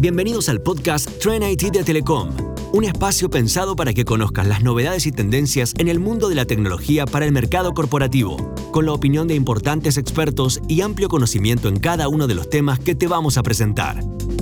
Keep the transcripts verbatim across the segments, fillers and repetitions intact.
Bienvenidos al podcast Trend I T de Telecom, un espacio pensado para que conozcas las novedades y tendencias en el mundo de la tecnología para el mercado corporativo, con la opinión de importantes expertos y amplio conocimiento en cada uno de los temas que te vamos a presentar.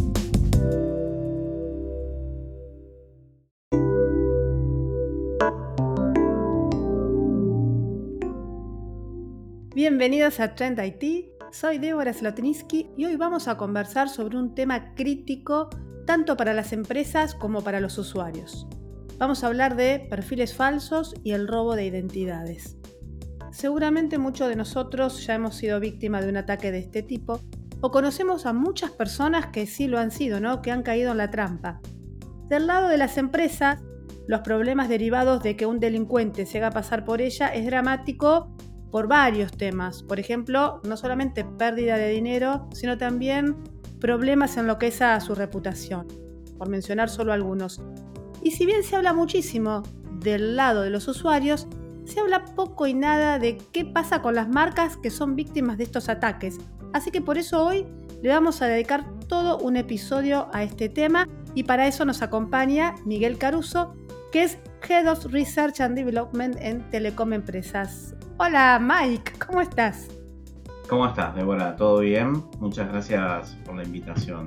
Bienvenidos a Trend I T, soy Débora Zlotniski y hoy vamos a conversar sobre un tema crítico tanto para las empresas como para los usuarios. Vamos a hablar de perfiles falsos y el robo de identidades. Seguramente muchos de nosotros ya hemos sido víctimas de un ataque de este tipo o conocemos a muchas personas que sí lo han sido, ¿no? Que han caído en la trampa. Del lado de las empresas, los problemas derivados de que un delincuente se haga pasar por ella es dramático por varios temas. Por ejemplo, no solamente pérdida de dinero, sino también problemas en lo que es a su reputación, por mencionar solo algunos. Y si bien se habla muchísimo del lado de los usuarios, se habla poco y nada de qué pasa con las marcas que son víctimas de estos ataques. Así que por eso hoy le vamos a dedicar todo un episodio a este tema y para eso nos acompaña Miguel Caruso, que es Head of Research and Development en Telecom Empresas. Hola Mike, ¿cómo estás? ¿Cómo estás, Débora? ¿Todo bien? Muchas gracias por la invitación.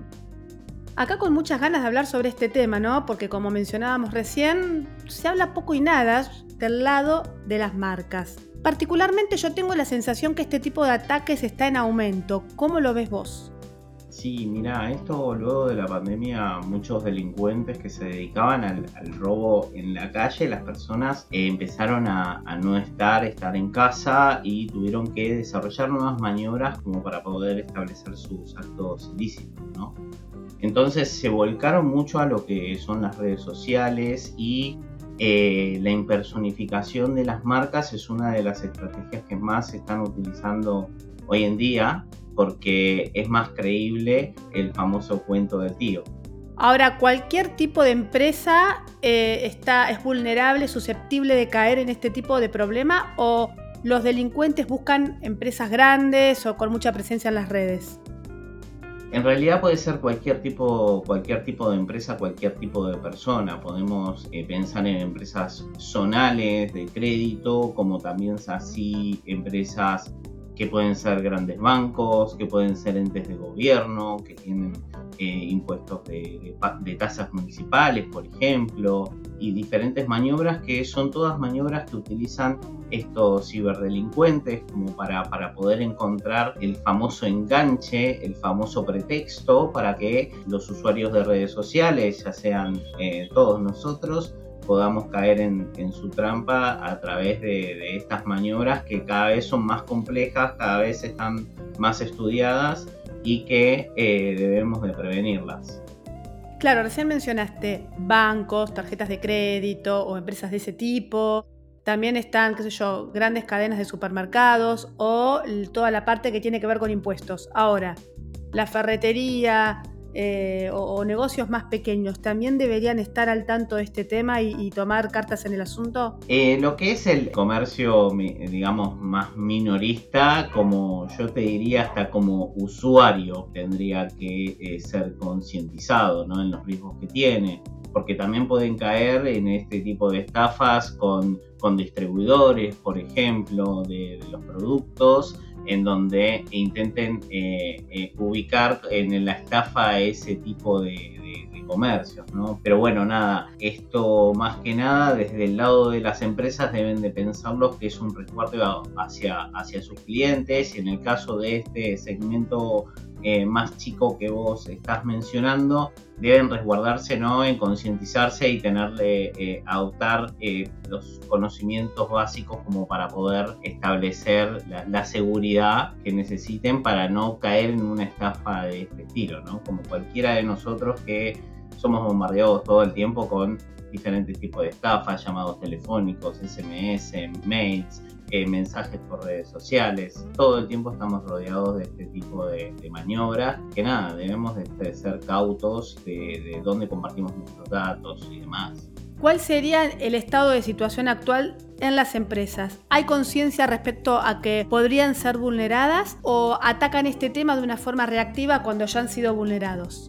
Acá con muchas ganas de hablar sobre este tema, ¿no? Porque como mencionábamos recién, se habla poco y nada del lado de las marcas. Particularmente yo tengo la sensación que este tipo de ataques está en aumento. ¿Cómo lo ves vos? Sí, mira, esto luego de la pandemia, muchos delincuentes que se dedicaban al, al robo en la calle, las personas eh, empezaron a, a no estar, estar en casa y tuvieron que desarrollar nuevas maniobras como para poder establecer sus actos ilícitos, ¿no? Entonces se volcaron mucho a lo que son las redes sociales y eh, la impersonificación de las marcas es una de las estrategias que más se están utilizando hoy en día, porque es más creíble el famoso cuento del tío. Ahora, ¿cualquier tipo de empresa eh, está, es vulnerable, susceptible de caer en este tipo de problema? ¿O los delincuentes buscan empresas grandes o con mucha presencia en las redes? En realidad puede ser cualquier tipo, cualquier tipo de empresa, cualquier tipo de persona. Podemos eh, pensar en empresas zonales de crédito, como también así empresas que pueden ser grandes bancos, que pueden ser entes de gobierno, que tienen eh, impuestos de, de, de tasas municipales, por ejemplo, y diferentes maniobras que son todas maniobras que utilizan estos ciberdelincuentes como para, para poder encontrar el famoso enganche, el famoso pretexto para que los usuarios de redes sociales, ya sean eh, todos nosotros, podamos caer en, en su trampa a través de, de estas maniobras que cada vez son más complejas, cada vez están más estudiadas y que eh, debemos de prevenirlas. Claro, recién mencionaste bancos, tarjetas de crédito o empresas de ese tipo. También están, qué sé yo, grandes cadenas de supermercados o toda la parte que tiene que ver con impuestos. Ahora, la ferretería Eh, o, o negocios más pequeños, ¿también deberían estar al tanto de este tema y, y tomar cartas en el asunto? Eh, lo que es el comercio, digamos, más minorista, como yo te diría, hasta como usuario, tendría que eh, ser concientizado, ¿no? En los riesgos que tiene, porque también pueden caer en este tipo de estafas con, con distribuidores, por ejemplo, de, de los productos, en donde intenten eh, eh, ubicar en la estafa ese tipo de, de, de comercios, ¿no? Pero bueno, nada, esto más que nada desde el lado de las empresas deben de pensarlo que es un resguardo hacia, hacia sus clientes, y en el caso de este segmento eh, más chico que vos estás mencionando, deben resguardarse, ¿no? En concientizarse y tenerle, eh, adoptar eh, los conocimientos básicos como para poder establecer la, la seguridad que necesiten para no caer en una estafa de este estilo, ¿no? Como cualquiera de nosotros que somos bombardeados todo el tiempo con diferentes tipos de estafas, llamados telefónicos, S M S, mails, eh, mensajes por redes sociales. Todo el tiempo estamos rodeados de este tipo de, de maniobras que nada, debemos de, de ser cautos de, de dónde compartimos nuestros datos y demás. ¿Cuál sería el estado de situación actual en las empresas? ¿Hay conciencia respecto a que podrían ser vulneradas o atacan este tema de una forma reactiva cuando ya han sido vulnerados?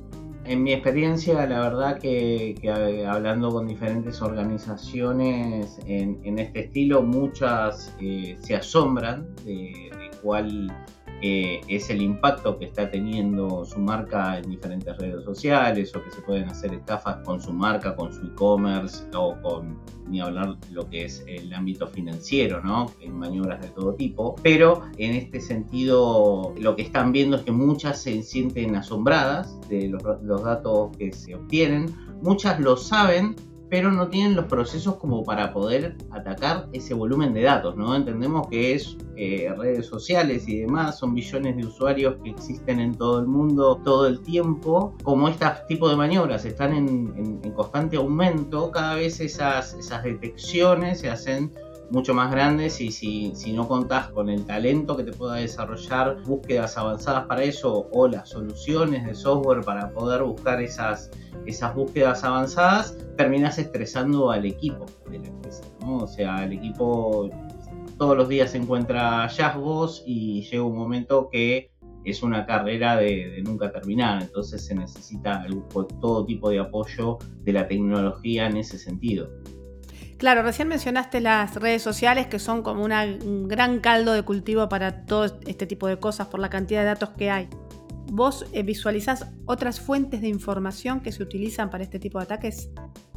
En mi experiencia, la verdad que, que hablando con diferentes organizaciones en, en este estilo, muchas eh, se asombran de, de cuál eh, es el impacto que está teniendo su marca en diferentes redes sociales, o que se pueden hacer estafas con su marca, con su e-commerce, o con, ni hablar lo que es el ámbito financiero, ¿no? En maniobras de todo tipo. Pero en este sentido, lo que están viendo es que muchas se sienten asombradas de los, los datos que se obtienen. Muchas lo saben, pero no tienen los procesos como para poder atacar ese volumen de datos, ¿no? Entendemos que es eh, redes sociales y demás, son billones de usuarios que existen en todo el mundo todo el tiempo. Como este tipo de maniobras están en, en, en constante aumento, cada vez esas, esas detecciones se hacen mucho más grandes, y si, si no contás con el talento que te pueda desarrollar búsquedas avanzadas para eso, o las soluciones de software para poder buscar esas, esas búsquedas avanzadas, terminás estresando al equipo de la empresa, ¿no? O sea, el equipo todos los días encuentra hallazgos y llega un momento que es una carrera de, de nunca terminar. Entonces se necesita todo tipo de apoyo de la tecnología en ese sentido. Claro, recién mencionaste las redes sociales, que son como una, un gran caldo de cultivo para todo este tipo de cosas por la cantidad de datos que hay. ¿Vos eh, visualizás otras fuentes de información que se utilizan para este tipo de ataques?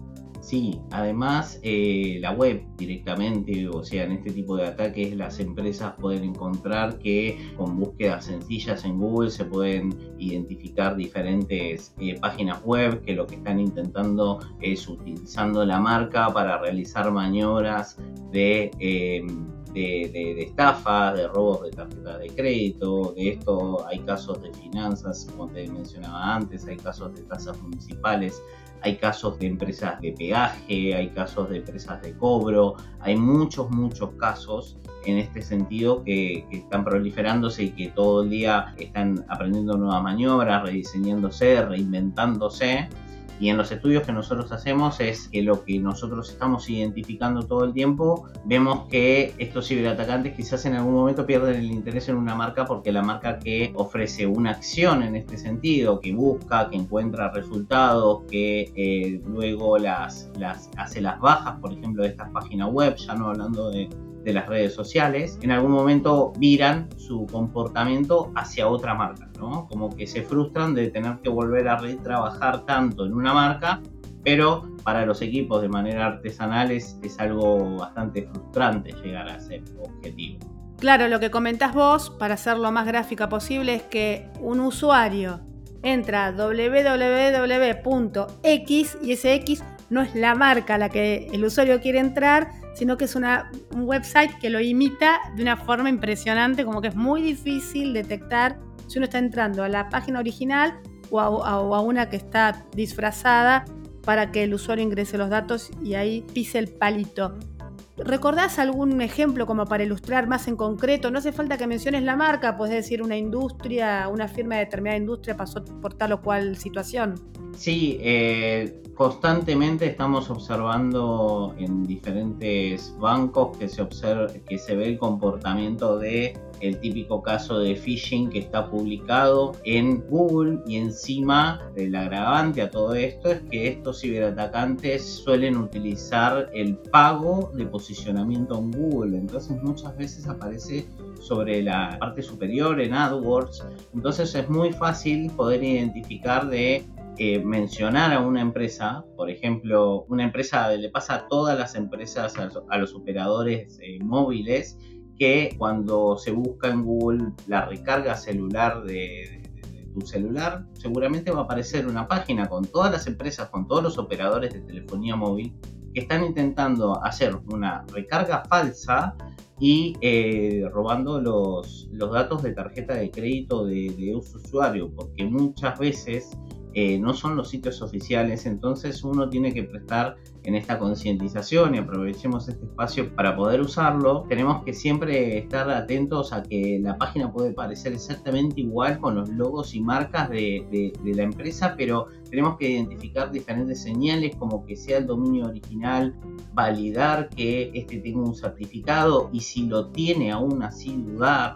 Sí, además eh, la web directamente, o sea, en este tipo de ataques las empresas pueden encontrar que con búsquedas sencillas en Google se pueden identificar diferentes eh, páginas web que lo que están intentando es utilizando la marca para realizar maniobras de, eh, de, de, de estafas, de robos de tarjetas de crédito. De esto hay casos de finanzas, como te mencionaba antes, hay casos de tasas municipales, hay casos de empresas de peaje, hay casos de empresas de cobro, hay muchos, muchos casos en este sentido que, que están proliferándose y que todo el día están aprendiendo nuevas maniobras, rediseñándose, reinventándose. Y en los estudios que nosotros hacemos es que lo que nosotros estamos identificando todo el tiempo, vemos que estos ciberatacantes quizás en algún momento pierden el interés en una marca, porque la marca que ofrece una acción en este sentido, que busca, que encuentra resultados, que eh, luego las, las hace las bajas, por ejemplo, de estas páginas web, ya no hablando de de las redes sociales, en algún momento viran su comportamiento hacia otra marca, ¿no? Como que se frustran de tener que volver a retrabajar tanto en una marca, pero para los equipos de manera artesanal es, es algo bastante frustrante llegar a ser objetivo. Claro, lo que comentás vos, para hacer lo más gráfica posible, es que un usuario entra a doble u doble u doble u punto x y ese X no es la marca a la que el usuario quiere entrar, sino que es una, un website que lo imita de una forma impresionante, como que es muy difícil detectar si uno está entrando a la página original o a, a, o a una que está disfrazada para que el usuario ingrese los datos y ahí pise el palito. ¿Recordás algún ejemplo como para ilustrar más en concreto? No hace falta que menciones la marca, puedes decir una industria, una firma de determinada industria pasó por tal o cual situación. Sí, eh, constantemente estamos observando en diferentes bancos que se observa, que se ve el comportamiento de el típico caso de phishing que está publicado en Google, y encima el agravante a todo esto es que estos ciberatacantes suelen utilizar el pago de posicionamiento en Google. Entonces muchas veces aparece sobre la parte superior en AdWords. Entonces es muy fácil poder identificar de Eh, mencionar a una empresa, por ejemplo, una empresa, le pasa a todas las empresas, a los, a los operadores eh, móviles, que cuando se busca en Google la recarga celular de, de, de tu celular, seguramente va a aparecer una página con todas las empresas, con todos los operadores de telefonía móvil que están intentando hacer una recarga falsa y eh, robando los, los datos de tarjeta de crédito de, de ese usuario, porque muchas veces Eh, no son los sitios oficiales. Entonces uno tiene que prestar en esta concientización, y aprovechemos este espacio para poder usarlo. Tenemos que siempre estar atentos a que la página puede parecer exactamente igual con los logos y marcas de, de, de la empresa, pero tenemos que identificar diferentes señales, como que sea el dominio original, validar que este tenga un certificado, y si lo tiene aún así dudar,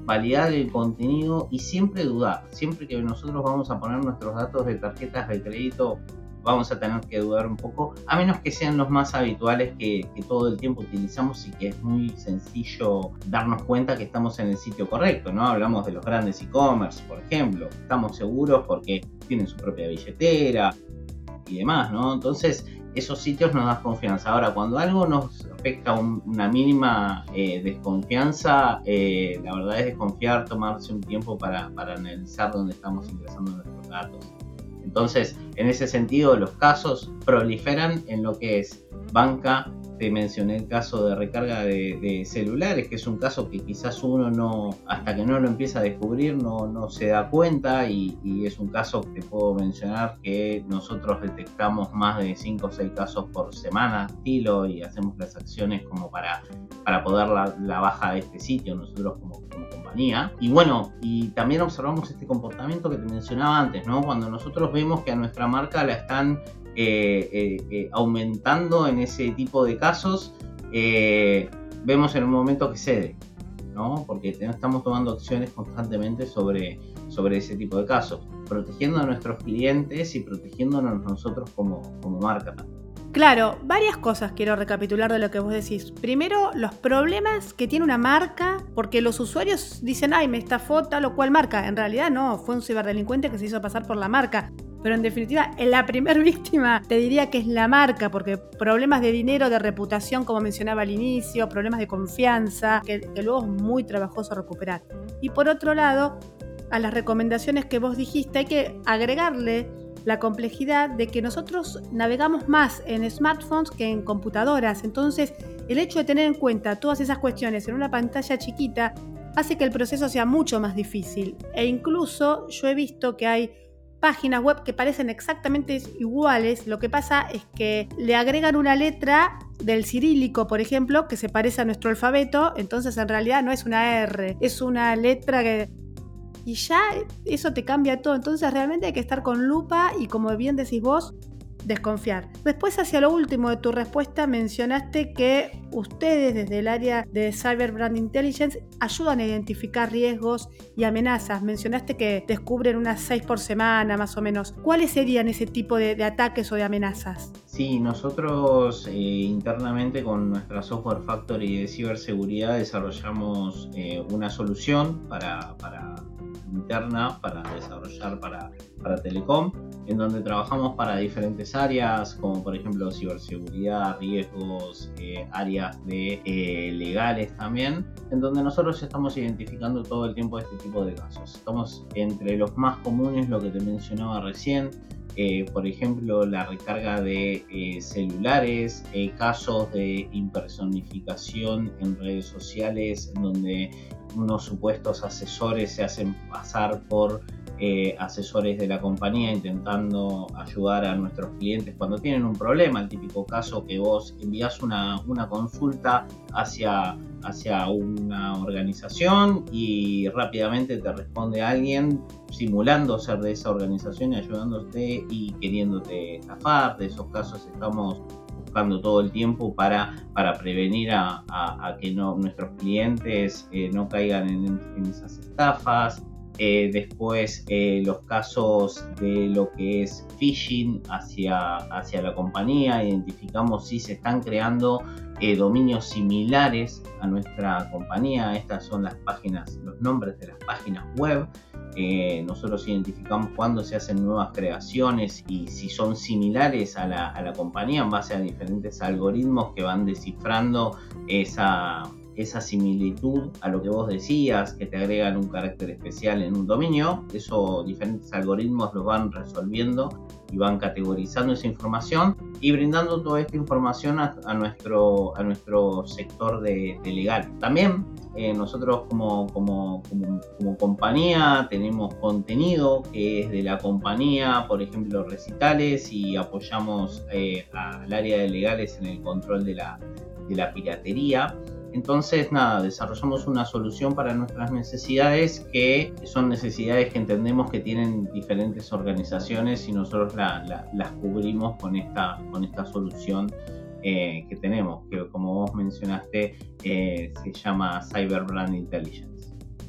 validar el contenido y siempre dudar. Siempre que nosotros vamos a poner nuestros datos de tarjetas de crédito, vamos a tener que dudar un poco, a menos que sean los más habituales que, que todo el tiempo utilizamos y que es muy sencillo darnos cuenta que estamos en el sitio correcto, ¿no? Hablamos de los grandes e-commerce, por ejemplo. Estamos seguros porque tienen su propia billetera y demás, ¿no? Entonces, esos sitios nos dan confianza. Ahora, cuando algo nos afecta un, una mínima eh, desconfianza, eh, la verdad es desconfiar, tomarse un tiempo para, para analizar dónde estamos ingresando nuestros datos. Entonces, en ese sentido, los casos proliferan en lo que es banca. Te mencioné el caso de recarga de, de celulares, que es un caso que quizás uno no, hasta que no lo empieza a descubrir, no, no se da cuenta, y, y es un caso que te puedo mencionar que nosotros detectamos más de cinco o seis casos por semana, estilo, y hacemos las acciones como para, para poder la, la baja de este sitio, nosotros como, como compañía. Y bueno, y también observamos este comportamiento que te mencionaba antes, ¿no? Cuando nosotros vemos que a nuestra marca la están Eh, eh, eh, aumentando en ese tipo de casos, eh, vemos en un momento que cede, ¿no? Porque estamos tomando acciones constantemente sobre, sobre ese tipo de casos, protegiendo a nuestros clientes y protegiéndonos nosotros como, como marca también. Claro, varias cosas quiero recapitular de lo que vos decís. Primero, los problemas que tiene una marca, porque los usuarios dicen, ay, me estafó tal o cual marca. En realidad no, fue un ciberdelincuente que se hizo pasar por la marca. Pero en definitiva, la primer víctima te diría que es la marca, porque problemas de dinero, de reputación, como mencionaba al inicio, problemas de confianza, que, que luego es muy trabajoso recuperar. Y por otro lado, a las recomendaciones que vos dijiste, hay que agregarle la complejidad de que nosotros navegamos más en smartphones que en computadoras. Entonces, el hecho de tener en cuenta todas esas cuestiones en una pantalla chiquita hace que el proceso sea mucho más difícil. E incluso yo he visto que hay páginas web que parecen exactamente iguales. Lo que pasa es que le agregan una letra del cirílico, por ejemplo, que se parece a nuestro alfabeto, entonces en realidad no es una R, es una letra que... Y ya eso te cambia todo. Entonces realmente hay que estar con lupa y, como bien decís vos, desconfiar. Después, hacia lo último de tu respuesta, mencionaste que ustedes desde el área de Cyber Brand Intelligence ayudan a identificar riesgos y amenazas. Mencionaste que descubren unas seis por semana más o menos. ¿Cuáles serían ese tipo de, de ataques o de amenazas? Sí, nosotros eh, internamente con nuestra Software Factory de ciberseguridad desarrollamos eh, una solución para, para interna para desarrollar para, para Telecom, en donde trabajamos para diferentes áreas, como por ejemplo ciberseguridad, riesgos, eh, áreas de eh, legales también, en donde nosotros estamos identificando todo el tiempo este tipo de casos. Estamos entre los más comunes, lo que te mencionaba recién, eh, por ejemplo la recarga de eh, celulares, eh, casos de impersonificación en redes sociales, en donde unos supuestos asesores se hacen pasar por eh, asesores de la compañía intentando ayudar a nuestros clientes cuando tienen un problema. El típico caso que vos envías una, una consulta hacia, hacia una organización y rápidamente te responde alguien simulando ser de esa organización y ayudándote y queriéndote estafar. De esos casos estamos buscando todo el tiempo para, para prevenir a, a, a que no, nuestros clientes eh, no caigan en, en esas estafas. Eh, después eh, los casos de lo que es phishing hacia, hacia la compañía, identificamos si se están creando eh, dominios similares a nuestra compañía. Estas son las páginas, los nombres de las páginas web. Eh, nosotros identificamos cuando se hacen nuevas creaciones y si son similares a la, a la compañía en base a diferentes algoritmos que van descifrando esa, esa similitud a lo que vos decías, que te agregan un carácter especial en un dominio. Eso, diferentes algoritmos lo van resolviendo y van categorizando esa información y brindando toda esta información a, a, nuestro, a nuestro sector de, de legal. También eh, nosotros como, como, como, como compañía tenemos contenido que es de la compañía, por ejemplo recitales, y apoyamos eh, al área de legales en el control de la, de la piratería. Entonces, nada, desarrollamos una solución para nuestras necesidades, que son necesidades que entendemos que tienen diferentes organizaciones y nosotros la, la, las cubrimos con esta, con esta solución eh, que tenemos, que como vos mencionaste, eh, se llama Cyber Brand Intelligence.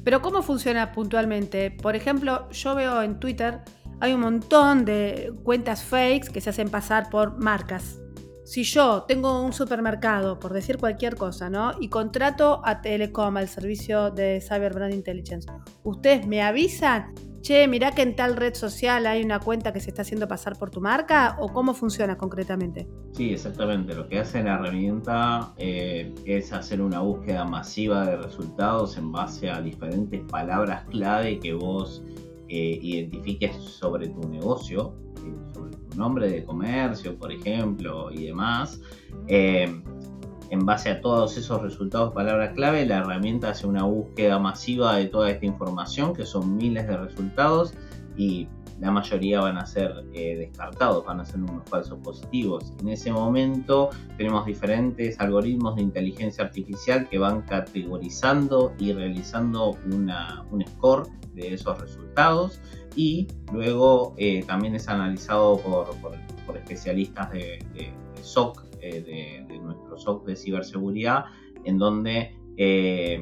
Pero ¿cómo funciona puntualmente? Por ejemplo, yo veo en Twitter, hay un montón de cuentas fakes que se hacen pasar por marcas. Si yo tengo un supermercado, por decir cualquier cosa, ¿no? Y contrato a Telecom, al servicio de Cyber Brand Intelligence, ¿ustedes me avisan? Che, mirá que en tal red social hay una cuenta que se está haciendo pasar por tu marca, ¿o cómo funciona concretamente? Sí, exactamente. Lo que hace la herramienta eh, es hacer una búsqueda masiva de resultados en base a diferentes palabras clave que vos eh, identifiques sobre tu negocio, eh, sobre tu nombre de comercio, por ejemplo, y demás. Eh, En base a todos esos resultados, palabras clave, la herramienta hace una búsqueda masiva de toda esta información, que son miles de resultados, y la mayoría van a ser eh, descartados, van a ser unos falsos positivos. En ese momento tenemos diferentes algoritmos de inteligencia artificial que van categorizando y realizando una, un score de esos resultados, y luego eh, también es analizado por, por, por especialistas de, de, de S O C, eh, de, de nuestro S O C de ciberseguridad, en donde eh,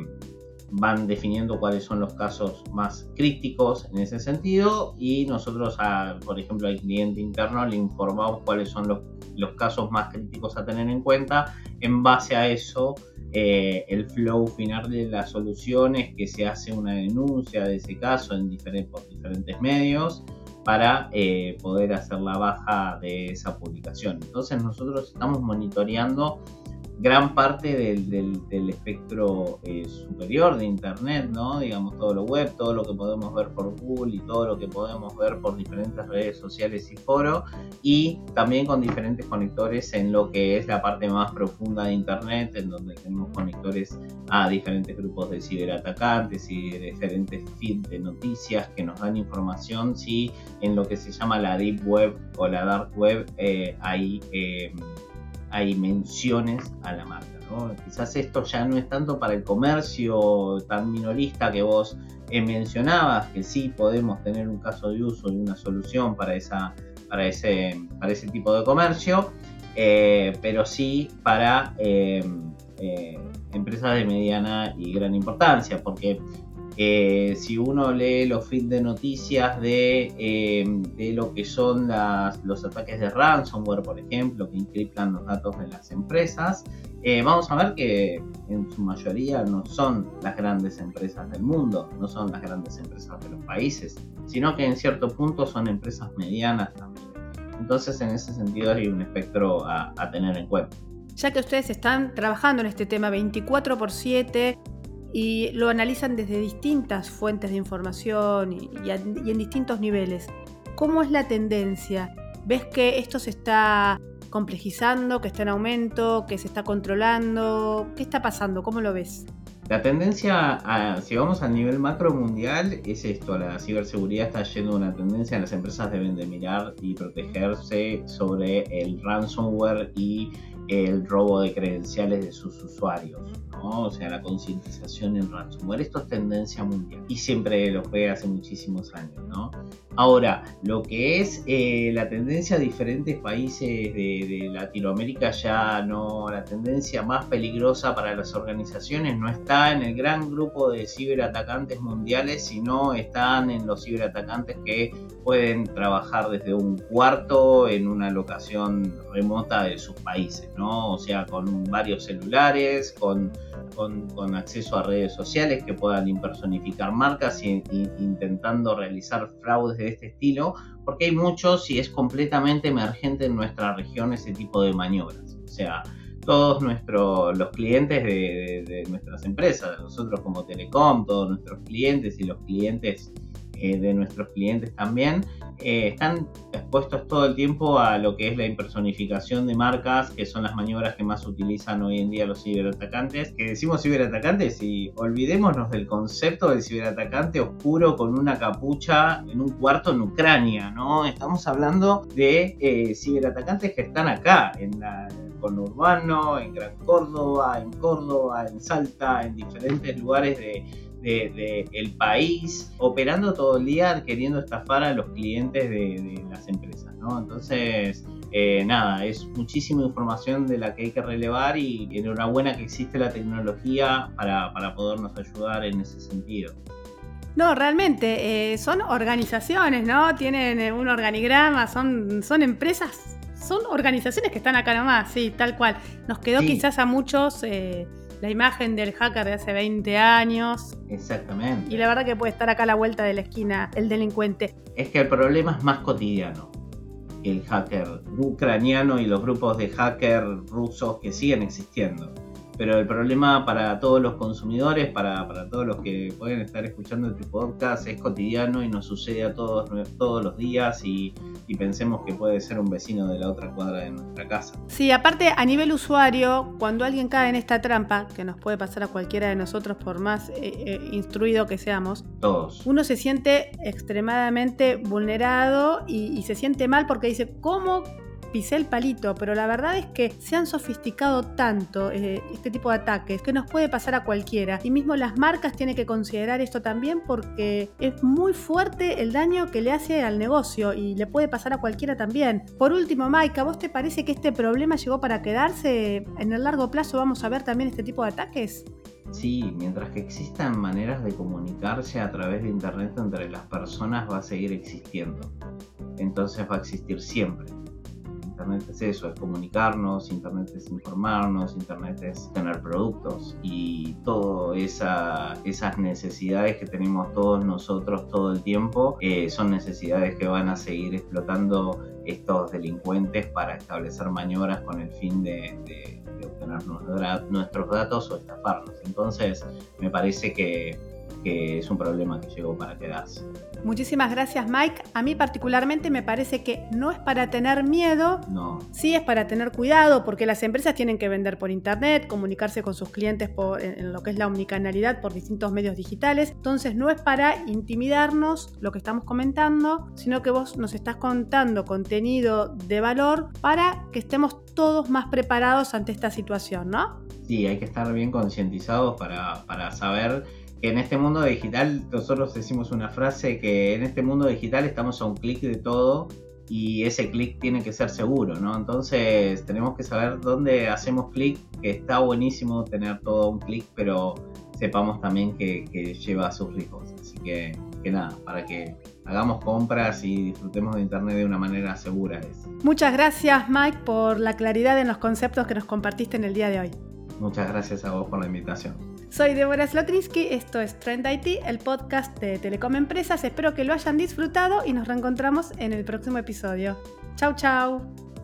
van definiendo cuáles son los casos más críticos en ese sentido, y nosotros, a, por ejemplo, al cliente interno le informamos cuáles son los, los casos más críticos a tener en cuenta. En base a eso, eh, el flow final de la solución es que se hace una denuncia de ese caso en diferentes, por diferentes medios para eh, poder hacer la baja de esa publicación. Entonces nosotros estamos monitoreando gran parte del, del, del espectro eh, superior de Internet, ¿no? Digamos, todo lo web, todo lo que podemos ver por Google y todo lo que podemos ver por diferentes redes sociales y foros, y también con diferentes conectores en lo que es la parte más profunda de Internet, en donde tenemos conectores a diferentes grupos de ciberatacantes y de diferentes feeds de noticias que nos dan información si en lo que se llama la Deep Web o la Dark Web eh, hay... Eh, hay menciones a la marca, ¿no? Quizás esto ya no es tanto para el comercio tan minorista que vos eh, mencionabas, que sí podemos tener un caso de uso y una solución para, esa, para, ese, para ese tipo de comercio, eh, pero sí para eh, eh, empresas de mediana y gran importancia, porque Eh, si uno lee los feeds de noticias de, eh, de lo que son las, los ataques de ransomware, por ejemplo, que encriptan los datos de las empresas, eh, vamos a ver que en su mayoría no son las grandes empresas del mundo, no son las grandes empresas de los países, sino que en cierto punto son empresas medianas también. Entonces, en ese sentido hay un espectro a, a tener en cuenta. Ya que ustedes están trabajando en este tema veinticuatro por siete, y lo analizan desde distintas fuentes de información y, y, a, y en distintos niveles, ¿cómo es la tendencia? ¿Ves que esto se está complejizando, que está en aumento, que se está controlando? ¿Qué está pasando? ¿Cómo lo ves? La tendencia, a, si vamos al nivel macro mundial, es esto: la ciberseguridad está yendo una tendencia, las empresas deben de mirar y protegerse sobre el ransomware y el robo de credenciales de sus usuarios, ¿no? O sea, la concientización en ransomware. Esto es tendencia mundial y siempre lo fue hace muchísimos años, ¿no? Ahora, lo que es eh, la tendencia a diferentes países de, de Latinoamérica, ya no, la tendencia más peligrosa para las organizaciones no está en el gran grupo de ciberatacantes mundiales, sino están en los ciberatacantes que pueden trabajar desde un cuarto en una locación remota de sus países, ¿no? O sea, con varios celulares, con, con, con acceso a redes sociales que puedan impersonificar marcas y, y intentando realizar fraudes de este estilo, porque hay muchos y es completamente emergente en nuestra región ese tipo de maniobras. O sea, todos nuestros, los clientes de, de, de nuestras empresas, nosotros como Telecom, todos nuestros clientes y los clientes eh, de nuestros clientes también, eh, están expuestos todo el tiempo a lo que es la impersonificación de marcas, que son las maniobras que más utilizan hoy en día los ciberatacantes. Que decimos ciberatacantes y olvidémonos del concepto del ciberatacante oscuro con una capucha en un cuarto en Ucrania, ¿no? Estamos hablando de eh, ciberatacantes que están acá, en la conurbano, en Gran Córdoba, en Córdoba, en Salta, en diferentes lugares de De, de el país, operando todo el día queriendo estafar a los clientes de, de las empresas, ¿no? Entonces eh, nada, es muchísima información de la que hay que relevar y enhorabuena que existe la tecnología para, para podernos ayudar en ese sentido. No, realmente, eh, son organizaciones, ¿no? Tienen un organigrama, son, son empresas, son organizaciones que están acá nomás, sí, tal cual. Nos quedó sí. quizás a muchos eh, la imagen del hacker de hace veinte años. Exactamente. Y la verdad que puede estar acá a la vuelta de la esquina el delincuente. Es que el problema es más cotidiano. El hacker ucraniano y los grupos de hacker rusos que siguen existiendo. Pero el problema para todos los consumidores, para, para todos los que pueden estar escuchando este podcast, es cotidiano y nos sucede a todos, todos los días y, y pensemos que puede ser un vecino de la otra cuadra de nuestra casa. Sí, aparte a nivel usuario, cuando alguien cae en esta trampa, que nos puede pasar a cualquiera de nosotros por más eh, eh, instruido que seamos, todos. Uno se siente extremadamente vulnerado y, y se siente mal porque dice, ¿cómo pisé el palito? Pero la verdad es que se han sofisticado tanto eh, este tipo de ataques que nos puede pasar a cualquiera. Y mismo las marcas tienen que considerar esto también porque es muy fuerte el daño que le hace al negocio y le puede pasar a cualquiera también. Por último, Mike, ¿a vos te parece que este problema llegó para quedarse? ¿En el largo plazo vamos a ver también este tipo de ataques? Sí, mientras que existan maneras de comunicarse a través de internet entre las personas va a seguir existiendo. Entonces va a existir siempre. Internet es eso, es comunicarnos, internet es informarnos, internet es tener productos y todas esa, esas necesidades que tenemos todos nosotros todo el tiempo eh, son necesidades que van a seguir explotando estos delincuentes para establecer maniobras con el fin de, de, de obtener nuestros datos o estafarnos. Entonces me parece que, que es un problema que llegó para quedarse. Muchísimas gracias, Mike. A mí particularmente me parece que no es para tener miedo, no. Sí es para tener cuidado, porque las empresas tienen que vender por internet, comunicarse con sus clientes por, en lo que es la omnicanalidad por distintos medios digitales. Entonces no es para intimidarnos lo que estamos comentando, sino que vos nos estás contando contenido de valor para que estemos todos más preparados ante esta situación, ¿no? Sí, hay que estar bien concientizados para, para saber que en este mundo digital, nosotros decimos una frase que en este mundo digital estamos a un clic de todo y ese clic tiene que ser seguro, ¿no? Entonces tenemos que saber dónde hacemos clic, que está buenísimo tener todo un clic, pero sepamos también que, que lleva sus riesgos. Así que, que nada, para que hagamos compras y disfrutemos de internet de una manera segura. Es. Muchas gracias, Mike, por la claridad en los conceptos que nos compartiste en el día de hoy. Muchas gracias a vos por la invitación. Soy Débora Slotrinsky, esto es Trend I T, el podcast de Telecom Empresas. Espero que lo hayan disfrutado y nos reencontramos en el próximo episodio. Chau, chau.